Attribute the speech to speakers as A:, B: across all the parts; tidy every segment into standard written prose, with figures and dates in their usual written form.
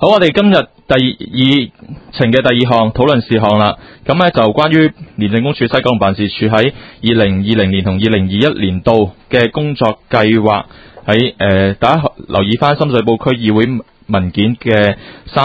A: 好，我哋今日第二程嘅第二項討論事項啦。咁咧就關於廉政公署西九龍辦事處喺2020年同2021年度嘅工作計劃，喺大家留意翻深水埗區議會文件嘅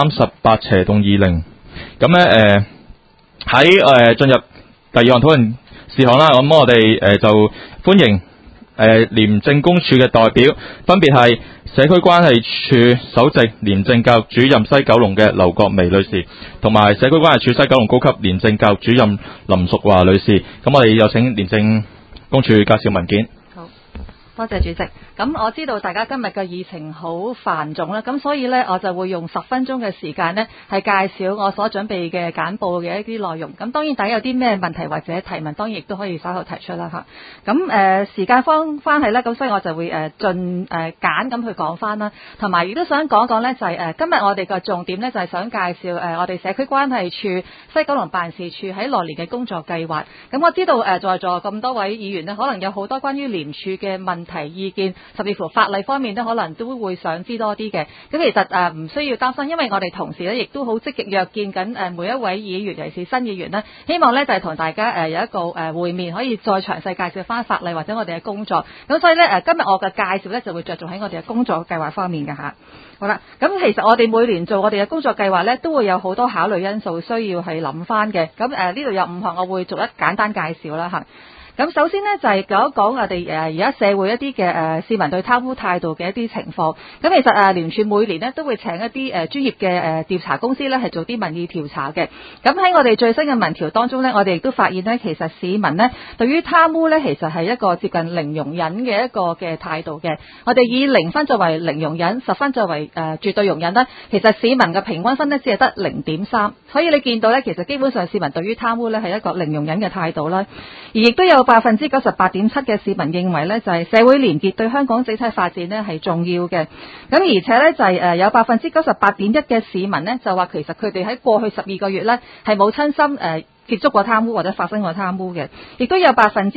A: 38/20。咁咧喺進入第二項討論事項啦。咁我哋就歡迎廉政公署嘅代表，分別係社區關係處首席廉政教育主任西九龍嘅劉國薇女士，同埋社區關係處西九龍高級廉政教育主任林淑華女士。咁我哋有請廉政公署介紹文件。
B: 好，多謝主席。咁我知道大家今日嘅議程好繁重啦，咁所以呢，我就會用10分鐘嘅時間呢，係介紹我所準備嘅簡報嘅一啲內容。咁當然大家有啲咩問題或者提問，當然亦都可以稍後提出啦嚇。咁時間翻係啦，咁所以我就會盡簡咁去講翻啦，同埋亦都想講一講呢，就係今日我哋嘅重點呢，就係想介紹我哋社區關係處西九龍辦事處喺來年嘅工作計劃。咁我知道在座咁多位議員呢，可能有好多關於廉署嘅問題意見，甚至乎法例方面呢，可能都會想知多啲嘅。咁其實唔需要擔心，因為我哋同時呢，亦都好積極約見緊每一位議員，尤其是新議員呢，希望呢就係同大家有一個會面，可以再詳細介紹翻法例或者我哋嘅工作。咁所以呢，今日我嘅介紹呢，就會着重喺我哋嘅工作計劃方面嘅嚇。好啦，咁其實我哋每年做我哋嘅工作計劃呢，都會有好多考慮因素需要係諗翻嘅。咁呢度有5項，我會逐一簡單介紹啦嚇。咁首先呢，就係講一講我哋而家社會一啲嘅市民對貪污態度嘅一啲情況。咁其實廉署每年呢，都會請一啲專業嘅調查公司呢，係做啲民意調查嘅。咁喺我哋最新嘅民調當中呢，我哋亦都發現呢，其實市民呢，對於貪污呢，其實係一個接近零容忍嘅一個嘅態度嘅。我哋以0分作為零容忍，10分作為絕對容忍啦。其實市民嘅平均分呢，只係得0.3，所以你見到呢，其實基本上市民對於貪污呢，係一個零容忍嘅態度啦。而亦都有98.7%嘅市民認為呢，就係社會廉潔對香港整體發展呢係重要嘅。咁而且呢，就係有98.1%嘅市民呢，就話其實佢哋喺過去12個月呢，係冇親身接觸過貪污或者發生過貪污嘅，亦都有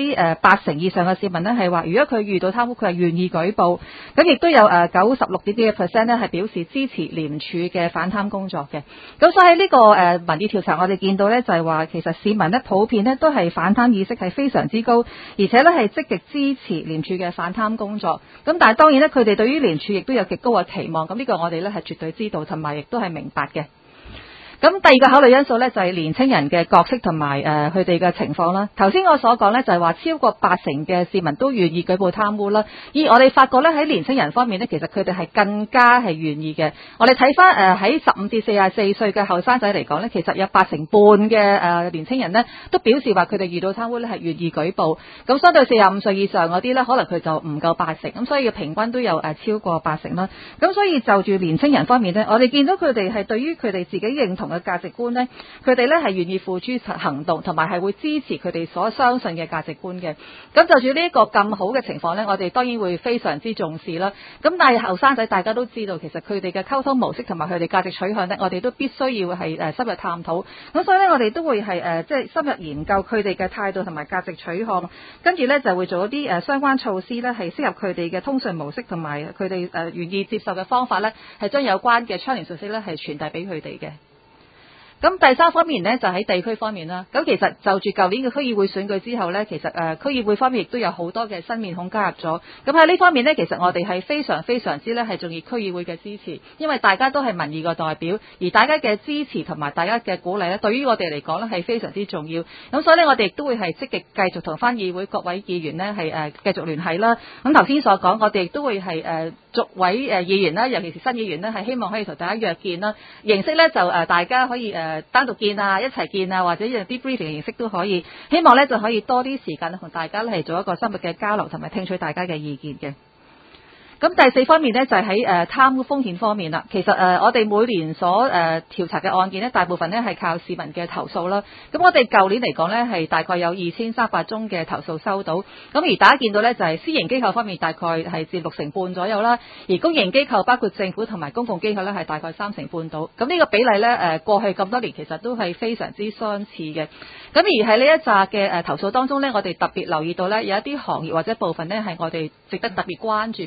B: 80%以上嘅市民呢係話，如果佢遇到貪污，佢係願意舉報。咁亦都有96.幾% 呢係表示支持廉署嘅反貪工作嘅。咁所以喺呢個民意調查，我哋見到呢就係話，其實市民呢普遍呢都係反貪意識係非常之高，而且呢係積極支持廉署嘅反貪工作。咁但係當然呢，佢哋對於廉署亦都有極高嘅期望。咁呢個我哋呢係絕對知道，同埋亦都係明白嘅。咁第二個考慮因素呢，就係年青人嘅角色同埋佢哋嘅情況啦。頭先我所講呢，就係話超過80%嘅市民都願意舉報貪污啦。而我哋發覺呢，喺年青人方面呢，其實佢哋係更加係願意嘅。我哋睇翻喺15至44歲嘅後生仔嚟講呢，其實有80半嘅年青人呢都表示話佢哋遇到貪污呢係願意舉報。咁相對45歲以上嗰啲呢，可能佢就唔夠80%。咁所以平均都有超過80%啦。咁所以就住年青人方面呢，我哋見到佢哋係對於佢哋自己認同嘅價值觀呢，佢哋呢係願意付諸行動，同埋係會支持佢哋所相信嘅價值觀嘅。咁就住呢一個咁好嘅情況呢，我哋當然會非常之重視啦。咁但係後生仔大家都知道，其實佢哋嘅溝通模式同埋佢哋價值取向呢，我哋都必須要係深入探討。咁所以呢，我哋都會係即係深入研究佢哋嘅態度同埋價值取向，跟住呢就會做一啲相關措施呢，係適合佢哋嘅通訊模式同埋佢哋願意接受嘅方法呢，係將有關嘅倡廉信息呢係傳遞俾佢哋嘅。咁第三方面呢，就喺地區方面啦。咁其實就住舊年嘅區議會選舉之後呢，其實區議會方面亦都有好多嘅新面孔加入咗。咁喺呢方面呢，其實我哋係非常非常之呢係重視區議會嘅支持，因為大家都係民意嘅代表，而大家嘅支持同埋大家嘅鼓勵呢，對於我哋嚟講呢係非常之重要。咁所以呢，我哋亦都會係積極繼續同翻議會各位議員呢係繼續聯繫啦。咁頭先所講，我哋亦都會係逐位議員啦，尤其是新議員呢，係希望可以同大家約見啦。形式呢，就大家可以單獨見啊，一齊見啊，或者用啲 briefing 嘅形式都可以。希望呢就可以多啲時間同大家呢係做一個深入嘅交流，同埋聽取大家嘅意見嘅。咁第四方面呢，就係喺貪污風險方面啦。其實我哋每年所調查嘅案件呢，大部分呢係靠市民嘅投訴啦。咁我哋舊年嚟講呢，係大概有2300宗嘅投訴收到。咁而大家見到呢，就係私營機構方面大概係佔6成半左右啦，而公營機構包括政府同埋公共機構呢，係大概3成半到。咁呢個比例呢，過去咁多年其實都係非常之相似嘅。咁而喺呢一紮嘅投訴當中呢，我哋特別留意到呢，有一啲行業或者部分呢，係我哋值得特別關注，譬如話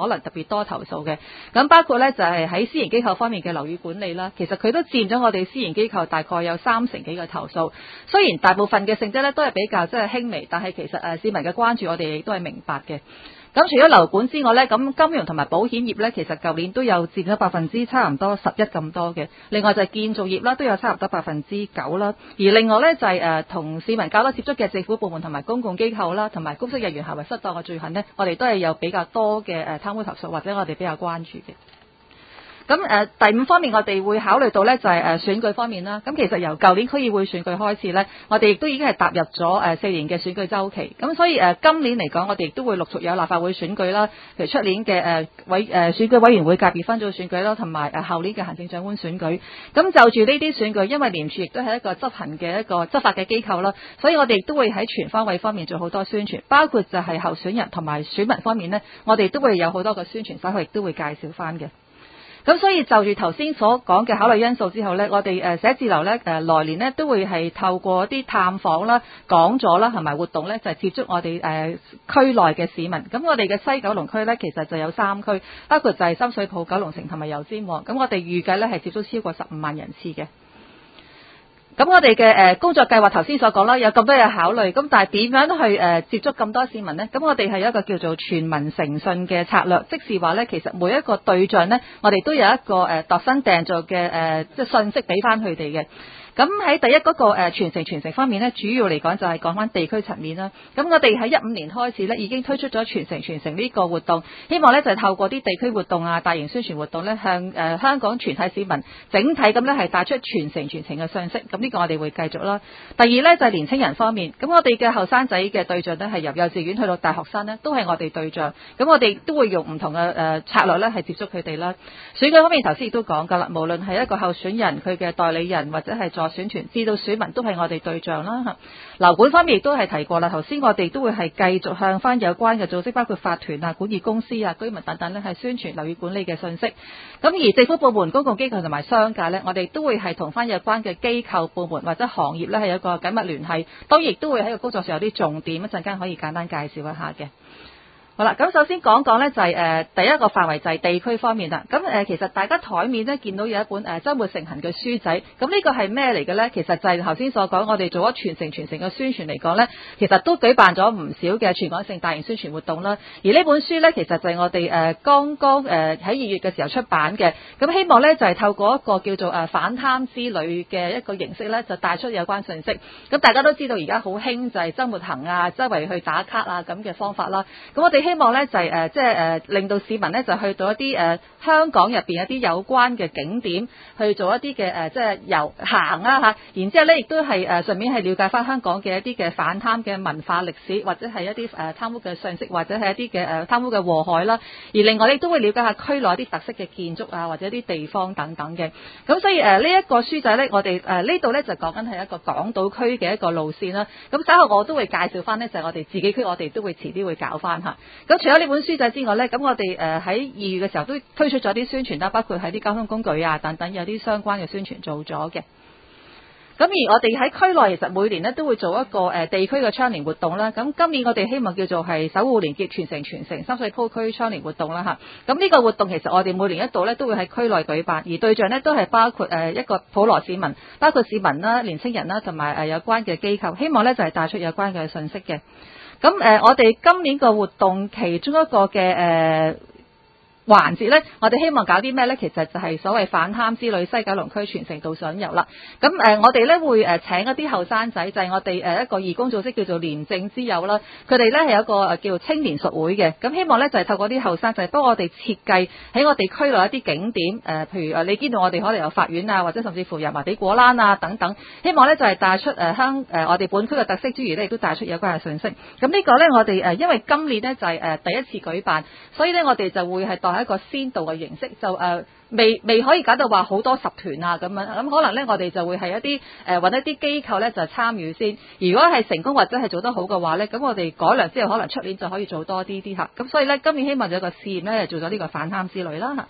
B: 可能特別多投訴嘅。咁包括呢，就係喺私營機構方面嘅樓宇管理啦，其實佢都佔咗我哋私營機構大概有30%幾嘅投訴。雖然大部分嘅性質呢都係比較即係輕微，但係其實市民嘅關注我哋亦都係明白嘅。咁除咗樓管之外呢，咁金融同埋保險業呢，其實舊年都有佔咗差唔多11%咁多嘅。另外就係建造業啦，都有差唔多9%啦。而另外呢，就係同市民較多接觸嘅政府部門同埋公共機構啦，同埋公職人員行為失當嘅罪行呢，我哋都係有比較多嘅貪污投訴或者我哋比較關注嘅。咁第5方面，我哋會考慮到呢，就係選舉方面啦。咁其實由舊年區議會選舉開始呢，我哋亦都已經係踏入咗4年嘅選舉週期。咁所以今年嚟講，我哋亦都會陸續有立法會選舉啦，譬如出年嘅選舉委員會界別分組選舉啦，同埋後年嘅行政長官選舉。咁就住呢啲選舉，因為廉署亦都係一個執法嘅機構啦，所以我哋亦都會喺全方位方面做好多宣傳，包括就係候選人同埋選民方面呢，我哋都會有好多個宣傳，稍後亦都會介紹翻嘅。咁所以就住頭先所講嘅考慮因素之後呢，我哋寫字樓呢來年呢都會係透過啲探訪啦、講座啦同埋活動呢，就係接觸我哋區內嘅市民。咁我哋嘅西九龍區呢，其實就有3區，包括就係深水埗、九龍城同埋油尖旺。咁我哋預計呢係接觸超過15萬人次嘅。咁我哋嘅工作計劃頭先所講啦，有咁多嘢考慮，咁但係點樣去接觸咁多市民呢？咁我哋係有一個叫做全民誠信嘅策略，即是話呢，其實每一個對象呢，我哋都有一個度身訂造嘅即係信息俾翻佢哋嘅。咁喺第一嗰個傳承方面呢，主要嚟講就係講翻地區層面啦。咁我哋喺15年開始呢，已經推出咗傳承呢個活動，希望呢就係透過啲地區活動啊、大型宣傳活動呢，向香港全體市民整體咁呢係帶出傳承嘅信息。咁呢個我哋會繼續啦。第二呢，就係年青人方面，咁我哋嘅後生仔嘅對象呢，係由幼稚園去到大學生呢，都係我哋對象。咁我哋都會用唔同嘅策略呢，係接觸佢哋啦。選舉方面頭先亦都講㗎啦，無論係一個候選人、佢嘅代理人或者係選團至到選民都係我哋對象啦。樓管方面亦都係提過啦，頭先我哋都會係繼續向翻有關嘅組織，包括法團啊、管理公司啊、居民等等呢，係宣傳樓宇管理嘅信息。咁而政府部門、公共機構同埋商界呢，我哋都會係同翻有關嘅機構部門或者行業呢，係有一個緊密聯繫。當然亦都會喺個工作上有啲重點，一陣間可以簡單介紹一下嘅。好啦，咁首先講講呢，就係第一個範圍就係地區方面啦。咁其實大家台面呢，見到有一本週末盛行嘅書仔，咁呢個係咩嚟嘅呢？其實就係頭先所講，我哋做咗傳承嘅宣傳嚟講呢，其實都舉辦咗唔少嘅全港性大型宣傳活動啦。而呢本書呢，其實就係我哋剛剛喺2月嘅時候出版嘅。咁希望呢，就係透過一個叫做反貪之旅嘅一個形式呢，就帶出有關信息。咁大家都知道而家好興就係週末行啊，周圍去打卡啊咁嘅方法啦。咁我哋希望咧就係令到市民咧就去到一啲香港入邊一啲有關嘅景點去做一啲嘅即係遊行啦嚇，然之後咧亦都係順便係了解翻香港嘅一啲嘅反貪嘅文化歷史，或者係一啲貪污嘅信息，或者係一啲嘅貪污嘅禍害啦。而另外亦都會了解下區內一啲特色嘅建築啊，或者一啲地方等等嘅。咁所以呢一個書仔咧，我哋呢度咧就講緊係一個港島區嘅一個路線啦。咁稍後我都會介紹翻呢，就係我哋自己區，我哋都會遲啲會搞翻嚇。咁除咗呢本書仔之外呢，咁我哋喺2月嘅時候都推出咗啲宣傳啦，包括喺啲交通工具啊等等有啲相關嘅宣傳做咗嘅。咁而我哋喺區內其實每年呢都會做一個地區嘅倡廉活動啦。咁今年我哋希望叫做係守護廉潔傳承深水埗區倡廉活動啦嚇。咁呢個活動其實我哋每年一度呢都會喺區內舉辦，而對象呢都係包括一個普羅市民，包括市民啦、年青人啦同埋有關嘅機構，希望呢就係帶出有關嘅信息嘅。咁我哋今年個活動其中一個嘅環節呢，我哋希望搞啲咩呢？其實就係所謂反貪之旅西九龍區傳承導賞遊啦。咁我哋呢會請一啲後生仔，就係我哋一個義工組織叫做廉政之友啦。佢哋呢係有一個叫青年術會嘅。咁希望呢就係透過啲後生仔幫我哋設計喺我哋區內一啲景點，譬如你見到我哋可能有法院啊，或者甚至乎油麻地果欄啊等等。希望呢就係帶出我哋本區嘅特色之餘呢，亦都帶出有關嘅信息。咁呢個呢，我哋因為今年呢就係第一次舉辦，所以呢，我哋就會係當一個先導嘅形式，就未可以搞到話好多十團啊咁樣，咁可能呢，我哋就會係一啲揾一啲機構呢就參與先。如果係成功或者係做得好嘅話呢，咁我哋改良之後可能出年就可以做多啲嚇。咁所以呢，今年希望有個試驗呢，做咗呢個反貪之旅啦。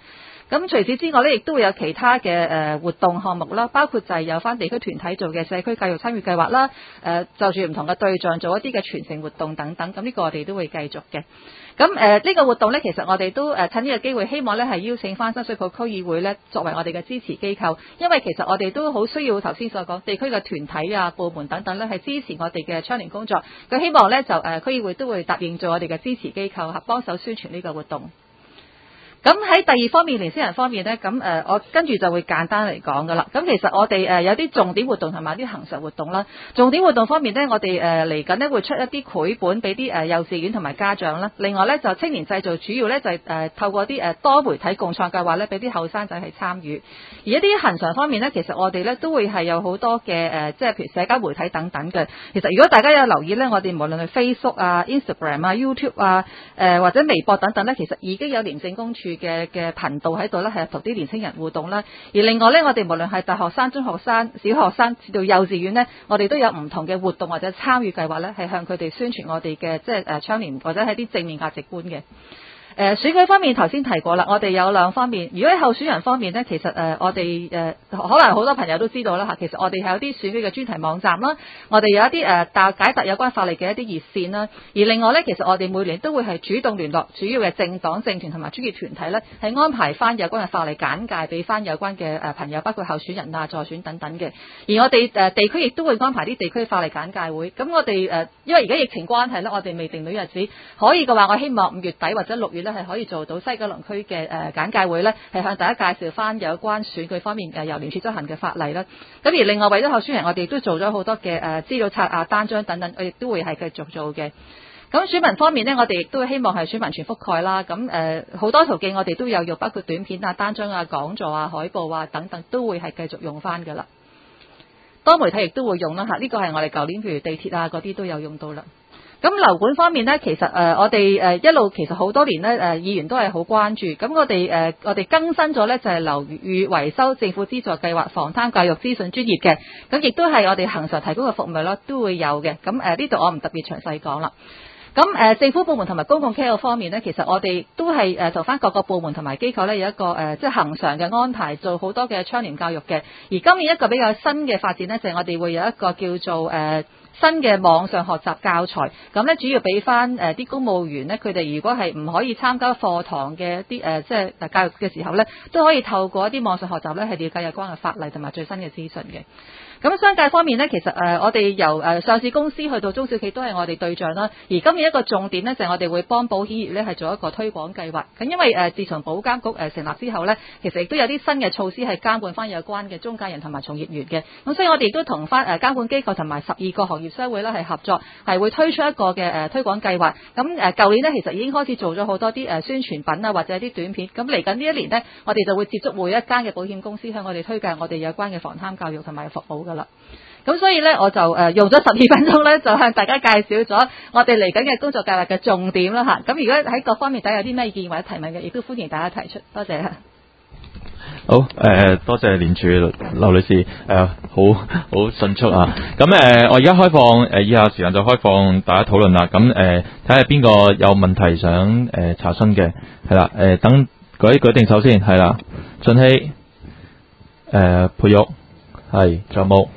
B: 咁除此之外咧，亦都會有其他嘅活動項目啦，包括就係有翻地區團體做嘅社區教育參與計劃啦，就住唔同嘅對象做一啲嘅傳承活動等等，咁呢個我哋都會繼續嘅。咁呢個活動咧，其實我哋都趁呢個機會，希望咧係邀請翻新水埗區議會咧作為我哋嘅支持機構，因為其實我哋都好需要頭先所講地區嘅團體啊、部門等等咧係支持我哋嘅倡廉工作。佢希望咧就區議會都會答應做我哋嘅支持機構，幫手宣傳呢個活動。咁喺第二方面，年輕人方面呢，咁我跟住就會簡單嚟講噶啦。咁其實我哋有啲重點活動同埋啲恆常活動啦。重點活動方面呢，我哋嚟緊呢會出一啲繪本俾啲幼稚園同埋家長啦。另外呢，就青年製造主要呢就係透過啲多媒體共創計劃呢，俾啲後生仔去參與。而一啲恆常方面呢，其實我哋呢都會係有好多嘅即係譬如社交媒體等等嘅。其實如果大家有留意呢，我哋無論係 Facebook 啊、Instagram 啊、YouTube 啊、或者微博等等呢，其實已經有廉政公署嘅頻道喺度咧，係同啲年輕人互動啦。而另外咧，我哋無論係大學生、中學生、小學生至到幼稚園呢，我哋都有唔同嘅活動或者參與計劃咧，係向佢哋宣傳我哋嘅即係倡廉或者係啲正面價值觀嘅。選舉方面頭先提過啦，我哋有兩方面。如果喺候選人方面呢，其實我哋可能好多朋友都知道啦嚇，其實我哋係有啲選舉嘅專題網站啦，我哋有一啲解答有關法例嘅一啲熱線啦。而另外呢，其實我哋每年都會係主動聯絡主要嘅政黨、政團同埋專業團體呢，係安排翻有關嘅法例簡介俾翻有關嘅朋友，包括候選人啊、助選等等嘅。而我哋地區亦都會安排啲地區法例簡介會。咁我哋因為而家疫情關係呢，我哋未定到日子，可以嘅話，我希望5月底或者6月係可以做到西九龍區嘅簡介會呢，係向大家介紹翻有關選舉方面由廉署執行嘅法例啦。咁而另外為咗候選人，我哋亦都做咗好多嘅資料冊啊、單張等等，我亦都會係繼續做嘅。咁選民方面呢，我哋亦都希望係選民全覆蓋啦。咁好多途徑我哋都有用，包括短片啊、單張啊、講座啊、海報啊等等，都會係繼續用翻噶啦。多媒體亦都會用啦嚇，呢個係我哋舊年譬如地鐵啊嗰啲都有用到啦。咁樓管方面呢，其實我哋一路其實好多年呢，議員都係好關注。咁我哋更新咗呢，就係樓宇維修政府資助計劃防貪教育資訊專頁嘅。咁亦都係我哋恆常提供嘅服務啦，都會有嘅。咁呢度我唔特別詳細講啦。咁政府部門同埋公共機構方面呢，其實我哋都係同翻各個部門同埋機構呢，有一個即係恆常嘅安排，做好多嘅倡廉教育嘅。而今年一個比較新嘅發展呢，就係我哋會有一個叫做新嘅網上學習教材，咁咧主要俾翻啲公務員咧，佢哋如果係唔可以參加課堂嘅一啲即係教育嘅時候咧，都可以透過一啲網上學習咧，係了解有關嘅法例同埋最新嘅資訊嘅。咁商界方面呢，其實我哋由上市公司去到中小企都係我哋對象啦。而今年一個重點呢，就係我哋會幫保險業呢係做一個推廣計劃。咁因為自從保監局成立之後呢，其實亦都有啲新嘅措施係監管翻有關嘅中介人同埋從業員嘅。咁所以我哋亦都同翻監管機構同埋12個行業商會呢係合作，係會推出一個嘅推廣計劃。咁舊年呢，其實已經開始做咗好多啲宣傳品啊，或者啲短片。咁嚟緊呢一年呢，我哋就會接觸每一間嘅保險公司向我哋推介我哋有關嘅防貪教育同埋服務噶啦。咁所以呢，我就用咗12分鐘呢，就向大家介紹咗我哋嚟緊嘅工作計劃嘅重點啦嚇。咁如果喺各方面大家有啲咩意見或者提問嘅，亦都歡迎大家提出。多謝。
A: 好，多謝廉署劉女士，好迅速啊。咁我而家開放以下時間就開放大家討論啦。咁睇下邊個有問題想查詢嘅，係啦。等舉定手先，係啦。俊熙，培育，係，仲有冇？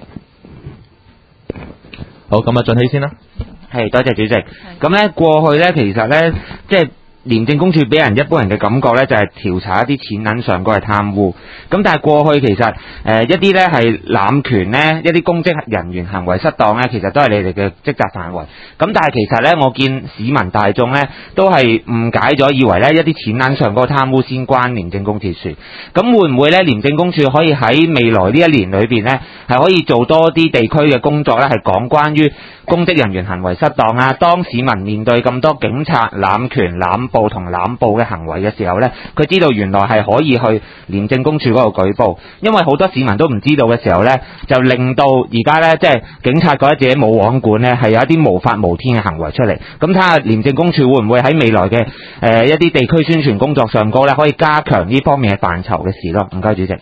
A: 好，咁俊熙先啦。
C: 係，多謝主席。咁咧過去咧，其實咧即係廉政公署俾人一般人嘅感覺咧，就係調查一啲錢銀上嗰係貪污。咁但係過去其實一啲咧係濫權咧，一啲公職人員行為失當咧，其實都係你哋嘅職責範圍。咁但係其實咧，我見市民大眾咧都係誤解咗，以為咧一啲錢銀上嗰個貪污先關廉政公署事。咁會唔會咧廉政公署可以喺未來呢一年裏邊咧，係可以做多啲地區嘅工作咧，係講關於公職人員行為失當啊？當市民面對咁多警察濫權濫捕同濫捕嘅行為嘅時候咧，佢知道原來係可以去廉政公署嗰度舉報，因為好多市民都唔知道嘅時候咧，就令到而家咧即係警察覺得自己冇網管咧，係有一啲無法無天嘅行為出嚟。咁睇下廉政公署會唔會喺未來嘅一啲地區宣傳工作上高咧，可以加強呢方面嘅範疇嘅事咯。唔該主席。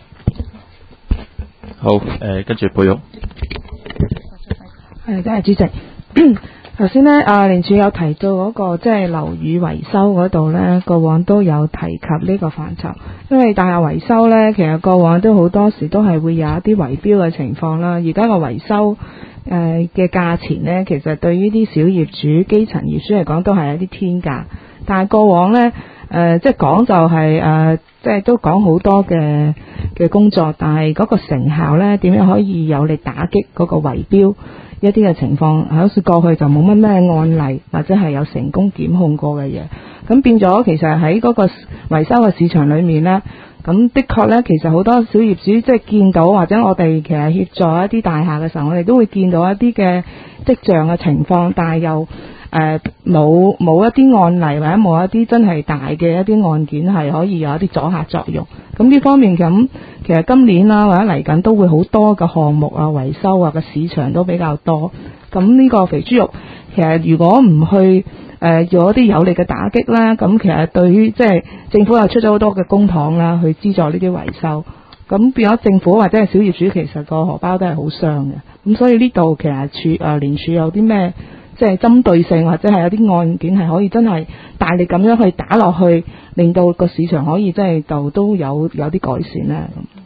A: 好，跟住培育。
D: 係，多謝主席。 頭先咧，廉署有提到嗰個即係樓宇維修嗰度咧，過往都有提及呢個範疇。因為大廈維修咧，其實過往都好多時都係會有一啲圍標嘅情況啦。而家個維修嘅價錢咧，其實對於啲小業主、基層業主嚟講都係一啲天價。但係過往咧，即係講就係即係都講好多嘅工作，但係嗰個成效咧，點樣可以有力打擊嗰個圍標一啲嘅情況，好似過去就冇乜咩案例或者係有成功檢控過嘅嘢，咁變咗其實喺嗰個維修嘅市場裏面呢，咁的確呢，其實好多小業主即係見到或者我哋其實協助一啲大廈嘅時候，我哋都會見到一啲嘅跡象嘅情況，但係又冇一啲案例或者冇一啲真係大嘅一啲案件係可以有一啲阻嚇作用。咁呢方面咁，其實今年啦或者嚟緊都會好多嘅項目啊、維修啊嘅市場都比較多。咁呢個肥豬肉其實如果唔去做一啲有力嘅打擊啦，咁其實對於即係政府又出咗好多嘅公帑啦，去資助呢啲維修，咁變咗政府或者係小業主其實個荷包都係好傷嘅。咁所以呢度其實廉署有啲咩即係針對性或者係有啲案件係可以真係大力咁樣去打落去，令到個市場可以即係都有啲改善咧。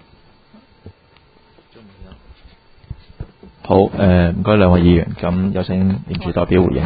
A: 好，唔該兩位議員，咁有請廉署代表回應。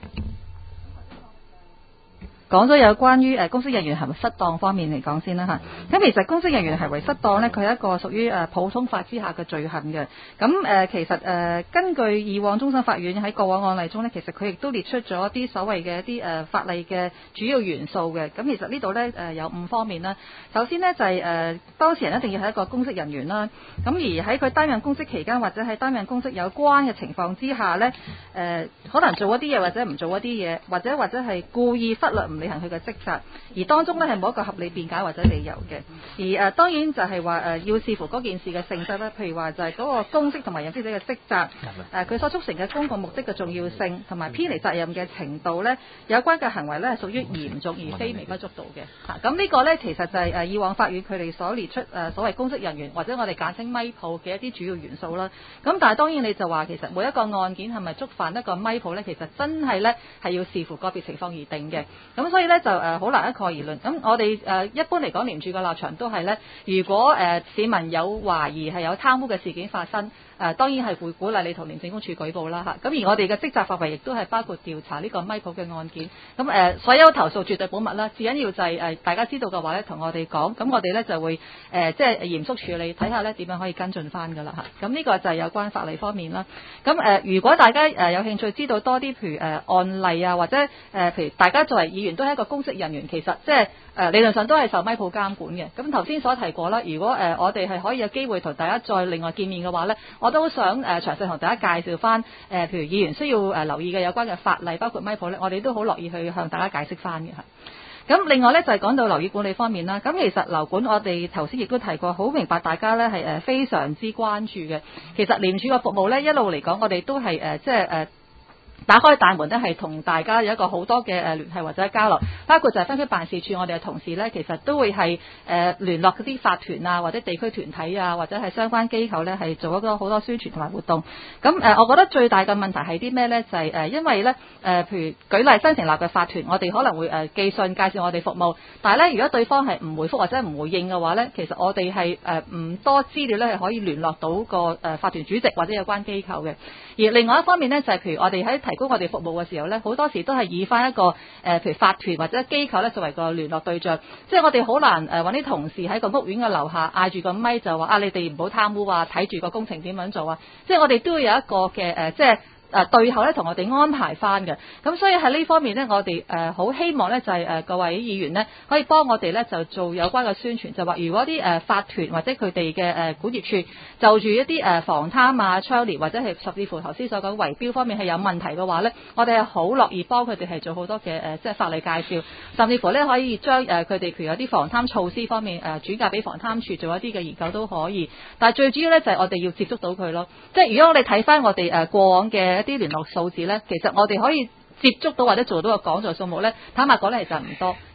B: 講咗有關於公職人員行為失當方面嚟講先啦嚇，咁其實公職人員行為失當呢，佢係一個屬於普通法之下嘅罪行嘅。咁其實根據以往終審法院喺過往案例中呢，其實佢亦都列出咗一啲所謂嘅一啲法例嘅主要元素嘅。咁其實呢度呢，有5方面啦。首先呢，就係當事人一定要係一個公職人員啦。咁而喺佢擔任公職期間或者喺擔任公職有關嘅情況之下呢，可能做一啲嘢或者唔做一啲嘢，或者係故意忽略唔履行佢嘅職責，而當中呢係冇一個合理辯解或者理由嘅。而當然就係話要視乎嗰件事嘅性質啦，譬如話就係嗰個公職同埋任職者嘅職責，佢所促成嘅公共目的嘅重要性，同埋偏離責任嘅程度呢，有關嘅行為呢係屬於嚴重而非微不足道嘅。咁呢個呢，其實就係以往法院佢哋所列出所謂公職人員或者我哋簡稱咪鋪嘅一啲主要元素啦。咁但係當然你就話其實每一個案件係咪觸犯一個咪鋪呢？其實真係呢係要視乎個別情況而定嘅。咁所以呢，就好難一概而論。咁我哋一般嚟講，廉署嘅立場都係呢：如果市民有懷疑係有貪污嘅事件發生，當然係會鼓勵你同廉政公署舉報啦嚇。咁而我哋嘅職責範圍亦都係包括調查呢個咪鋪嘅案件。咁所有投訴絕對保密啦。至緊要就係大家知道嘅話呢，同我哋講，咁我哋呢就會即係嚴肅處理，睇下呢點樣可以跟進翻㗎啦嚇。咁呢個就係有關法例方面啦。咁如果大家有興趣知道多啲，譬如案例啊，或者譬如大家作為議員都係一個公職人員，其實即係理論上都係受咪鋪監管嘅。咁頭先所提過啦，如果我哋係可以有機會同大家再另外見面嘅話呢，我都好想詳細同大家介紹翻譬如議員需要留意嘅有關嘅法例，包括咪鋪呢，我哋都好樂意去向大家解釋翻嘅。咁另外呢，就係講到樓宇管理方面啦。咁其實樓管我哋頭先亦都提過，好明白大家呢係非常之關注嘅。其實廉署嘅服務呢，一路嚟講，我哋都係即係打開大門呢，係同大家有一個好多嘅聯繫或者交流，包括就係分區辦事處我哋嘅同事呢，其實都會係聯絡嗰啲法團啊，或者地區團體啊，或者係相關機構呢，係做一個好多宣傳同埋活動。咁我覺得最大嘅問題係啲咩呢？就係因為呢，譬如舉例新成立嘅法團，我哋可能會寄信介紹我哋服務，但係呢，如果對方係唔回覆或者唔回應嘅話呢，其實我哋係唔多資料呢，係可以聯絡到個法團主席或者有關機構嘅。而另外一方面呢，就係譬如我哋喺提供我哋服務嘅時候呢，好多時都係以翻一個譬如法團或者機構呢作為個聯絡對象，即係我哋好難揾啲同事喺個屋苑嘅樓下嗌住個咪就話你哋唔好貪污啊，睇住個工程點樣做啊，即係我哋都要有一個嘅即係對後咧同我哋安排翻嘅。咁所以喺呢方面呢，我哋好希望呢，就係各位議員呢，可以幫我哋呢，就做有關嘅宣傳，就話如果啲法團或者佢哋嘅管業處就住一啲防貪啊、倡廉或者係甚至乎頭先所講圍標方面係有問題嘅話呢，我哋係好樂意幫佢哋係做好多嘅即係法例介紹，甚至乎呢，可以將佢哋譬如有啲防貪措施方面轉介俾防貪處做一啲嘅研究都可以。但係最主要呢，就係我哋要接觸到佢咯，即係如果我哋睇翻我哋過往嘅一啲聯絡數字呢，其實我哋可以接觸到或者做到嘅講座數目呢，坦白講呢，其實唔多。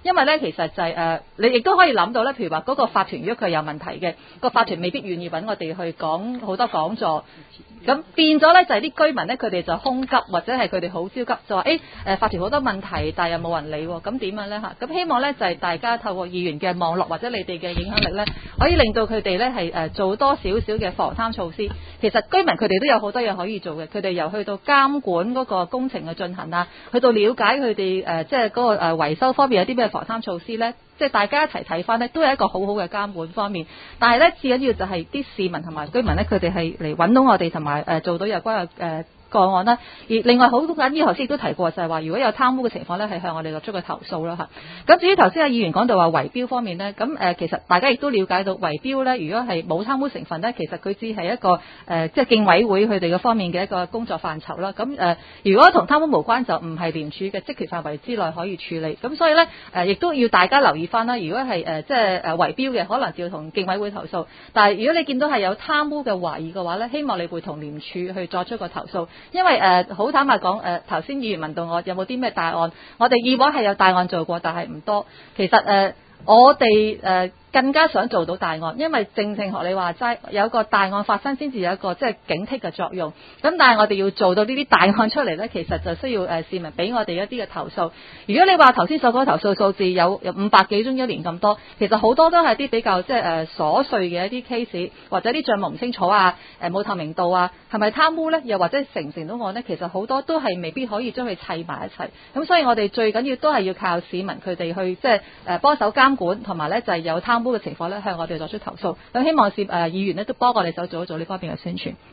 B: 因為咧其實就係你亦都可以諗到咧，譬如話嗰個法團如果佢有問題嘅，個法團未必願意揾我哋去講好多講座。咁變咗咧，就係啲居民咧，佢哋就空急，或者係佢哋好焦急，就話法團好多問題，但係又冇人理喎，咁點樣咧嚇？咁希望咧就係大家透過議員嘅網絡或者你哋嘅影響力咧，可以令到佢哋咧係做多少少嘅防貪措施。其實居民佢哋都有好多嘢可以做嘅，佢哋由去到監管嗰個工程嘅進行啊，去到了解佢哋即係嗰個維修方面有啲咩防貪措施咧。即係大家一齊睇翻呢，都係一個好好嘅監管方面。但係呢，至緊要就係啲市民同埋居民呢，佢哋係嚟揾到我哋，同埋做到有關嘅個案啦。而另外好緊要，頭先亦都提過，就係話如果有貪污嘅情況呢，係向我哋作出個投訴啦嚇。咁至於頭先阿議員講到話圍標方面呢，咁其實大家亦都了解到圍標呢，如果係冇貪污成分呢，其實佢只係一個即係競委會佢哋嘅方面嘅一個工作範疇啦。咁如果同貪污無關，就唔係廉署嘅職權範圍之內可以處理。咁所以呢，亦都要大家留意翻啦。如果係即係圍標嘅，可能就要同競委會投訴。但係如果你見到係有貪污嘅懷疑嘅話呢，希望你會同廉署去作出個投訴。因為好坦白講，頭先議員問到我有冇啲咩大案，我哋以往係有大案做過，但係唔多。其實我哋更加想做到大案，因為正學你話齋，有個大案發生先至有一個即係警惕嘅作用。咁但係我哋要做到呢啲大案出嚟呢，其實就需要市民俾我哋一啲嘅投訴。如果你話頭先所講投訴數字有500幾宗一年咁多，其實好多都係啲比較即係瑣碎嘅一啲 case， 或者啲帳目唔清楚啊，冇透明度啊，係咪貪污呢？又或者成唔成到案呢？其實好多都係未必可以將佢砌埋一齊。咁所以我哋最緊要都係要靠市民佢哋去即係幫手監管，同埋呢就係有貪污嘅情況咧，向我哋作出投訴。咁希望議員咧都幫我哋手做一做呢方面嘅宣傳。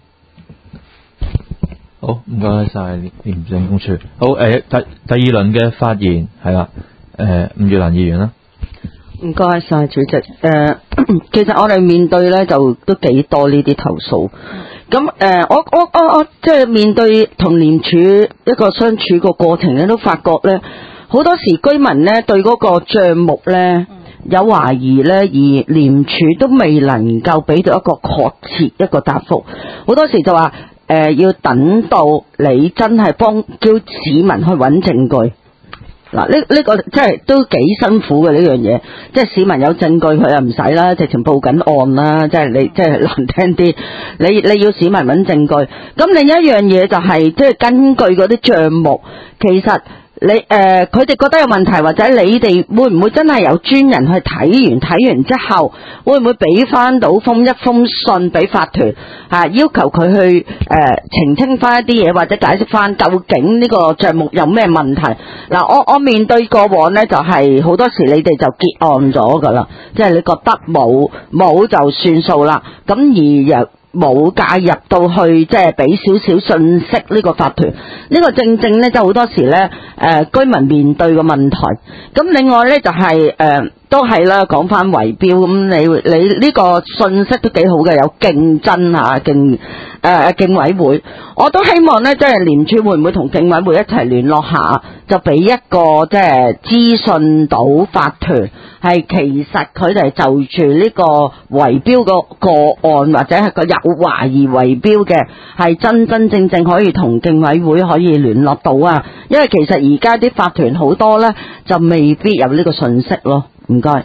A: 好，唔該晒廉政公署。好，第二輪嘅發言係啦，吳月蘭議員啦。
E: 唔該晒主席。其實我哋面對咧就都幾多呢啲投訴。咁我即係面對同廉署一個相處個過程咧，都發覺咧好多時居民咧對嗰個帳目咧有懷疑咧，而廉署都未能夠俾到一個確切一個答覆。好多時就話要等到你真係幫叫市民去揾證據。嗱，呢個真係都幾辛苦嘅呢樣嘢，即係市民有證據佢又唔使啦，直情報緊案啦，即係你即係難聽啲，你要市民揾證據。咁另一樣嘢就係即係根據嗰啲帳目，其實你佢哋覺得有問題，或者你哋會唔會真係有專人去睇完之後，會唔會俾翻到一封信俾法團要求佢去澄清翻一啲嘢，或者解釋翻究竟呢個帳目有咩問題？嗱，我面對過往呢，就係好多時你哋就結案咗噶啦，即係你覺得冇就算數啦，咁而又冇介入到去，即係俾少少信息呢個法團，呢個正正咧就好多時咧居民面對嘅問題。咁另外咧就係都係啦，講翻圍標咁，你呢個信息都幾好嘅，有競爭嚇競委會，我都希望咧即係廉署會唔會同競委會一齊聯絡下，就俾一個即係資訊到法團，係其實佢哋就住呢個圍標個案，或者係個有懷疑圍標嘅，係真正可以同競委會可以聯絡到啊。因為其實而家啲法團好多咧，就未必有呢個信息咯。唔該。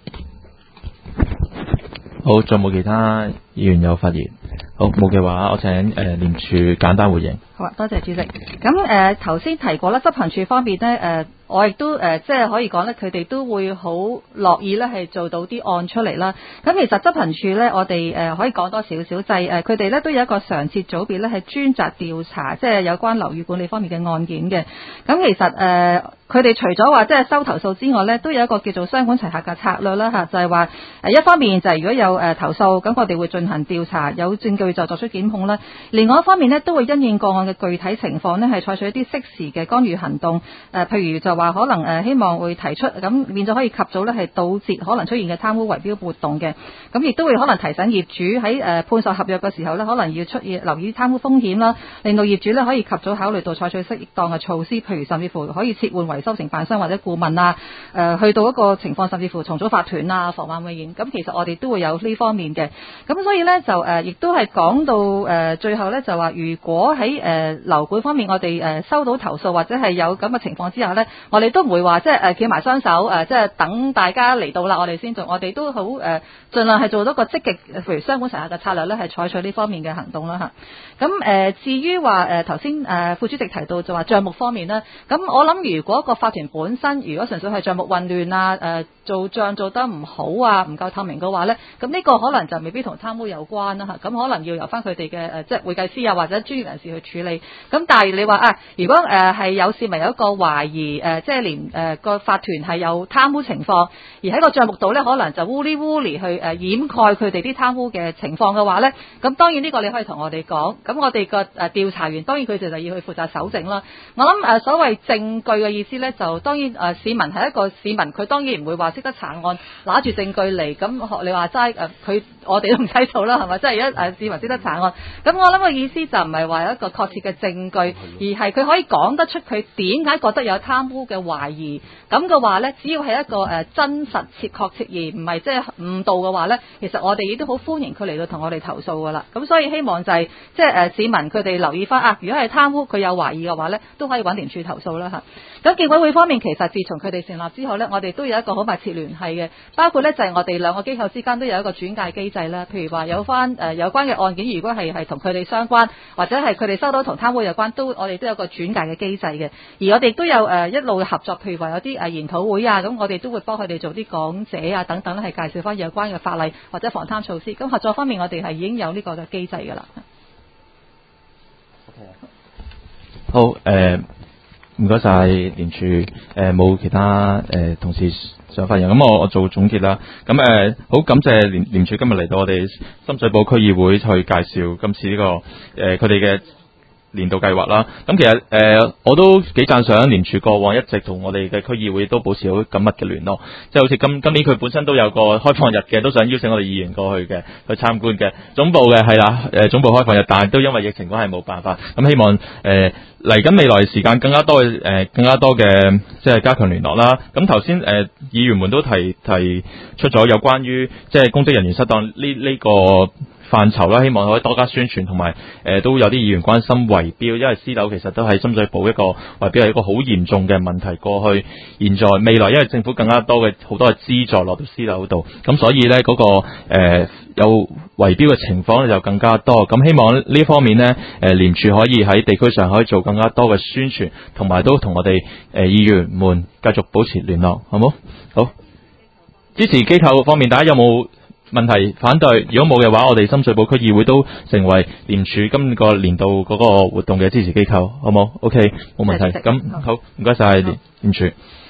A: 好，仲有冇其他議員有發言？好，冇嘅話，我請廉署簡單回應。
B: 好啊，多謝主席。咁頭先提過啦，執行處方面呢，我亦都即係可以講咧，佢哋都會好樂意咧係做到啲案出嚟啦。咁其實執行處咧，我哋可以講多少少，就係佢哋咧都有一個常設組別咧，係專責調查即係有關樓宇管理方面嘅案件嘅。咁其實佢哋除咗話即係收投訴之外咧，都有一個叫做雙管齊下嘅策略啦嚇，就係話一方面就係如果有投訴，咁我哋會進行調查，有證據就作出檢控啦。另外一方面呢，都會因應個案嘅具體情況呢，係採取一啲適時嘅干預行動。譬如就話可能希望會提出咁變咗可以及早呢係堵截可能出現嘅貪污圍標活動嘅。咁亦都會可能提醒業主喺判售合約嘅時候呢，可能要留意貪污風險啦，令到業主呢可以及早考慮到採取適當嘅措施，譬如甚至乎可以撤換維修承辦商或者顧問啊，去到一個情況甚至乎重組法團啊、防患未然。咁其實我哋都會有呢方面嘅。咁所以呢，就亦都係講到最後呢，就話如果喺樓管方面，我哋收到投訴或者係有咁嘅情況之下呢，我哋都唔會話即係翹埋雙手即係等大家嚟到啦，我哋先做。我哋都好盡量係做到個積極，譬如雙管齊下嘅策略呢，係採取呢方面嘅行動啦嚇。咁至於話頭先副主席提到就話帳目方面呢，咁我諗如果個法團本身如果純粹係帳目混亂啊做帳做得唔好啊，唔夠透明嘅話呢，咁呢個可能就未必同貪污有關啦嚇。咁可能要由翻佢哋嘅即係會計師啊或者專業人士去處理。咁但係你話如果係有市民有一個懷疑即係連個法團係有貪污情況，而喺個帳目度呢，可能就烏哩烏哩去掩蓋佢哋啲貪污嘅情況嘅話呢，咁當然呢個你可以同我哋講。咁我哋個調查員當然佢哋就要去負責搜證啦。我諗所謂證據嘅意思呢，就當然市民係一個市民，佢當然唔會話識得查案拿住證據嚟。咁學你話齋佢我哋都唔使做啦，係咪？即係而家市民識得查案。咁我諗個意思就唔係話有一個確切嘅證據，而係佢可以講得出佢點解覺得有貪污嘅懷疑。咁嘅話呢，只要係一個真實切確切而唔係即係誤導嘅話呢，其實我哋亦都好歡迎佢嚟到同我哋投訴噶啦。咁所以希望就係即係市民佢哋留意翻如果係貪污佢有懷疑嘅話呢，都可以揾廉署投訴啦嚇。咁競委會方面，其實自從佢哋成立之後呢，我哋都有一個好密切聯繫嘅，包括呢就係我哋兩個機構之間都有一個轉介機制啦。譬如話有關嘅案件，如果係同佢哋相關，或者係佢哋收到同貪污有關，我哋都有個轉介嘅機制嘅。而我哋都有一路嘅合作，譬如話有啲研討會咁我哋都會幫佢哋做啲講者等等係介紹翻有關嘅法例或者防貪措施。咁合作方面，我哋係已經有呢個嘅機制㗎啦。
A: 好唔該晒廉署冇其他同事想發言，咁我做總結啦。咁好感謝廉署今日嚟到我哋深水埗區議會去介紹今次呢個佢哋嘅年度計劃啦。咁其實我都幾讚賞廉署過往一直同我哋嘅區議會都保持好緊密嘅聯絡，即係好似今年佢本身都有個開放日嘅，都想邀請我哋議員過去嘅去參觀嘅總部嘅係啦，總部開放日，但係都因為疫情關係冇辦法。咁希望嚟緊未來時間更加多嘅即係加強聯絡啦。咁頭先議員們都提出咗有關於即係公職人員失當呢個範疇啦，希望可以多加宣傳，同埋都有啲議員關心圍標，因為私樓其實都係深水埗一個圍標係一個好嚴重嘅問題。過去、現在、未來，因為政府更加好多嘅資助落到私樓度，咁所以呢嗰個有圍標嘅情況就更加多。咁希望呢方面呢廉署可以喺地區上可以做更加多嘅宣傳，同埋都同我哋議員們繼續保持聯絡，好冇？好。支持機構方面，大家有冇問題反對？如果冇嘅話，我哋深水埗區議會都成為廉署今個年度嗰個活動嘅支持機構，好冇？ OK， 冇問題。咁好，唔該晒廉署。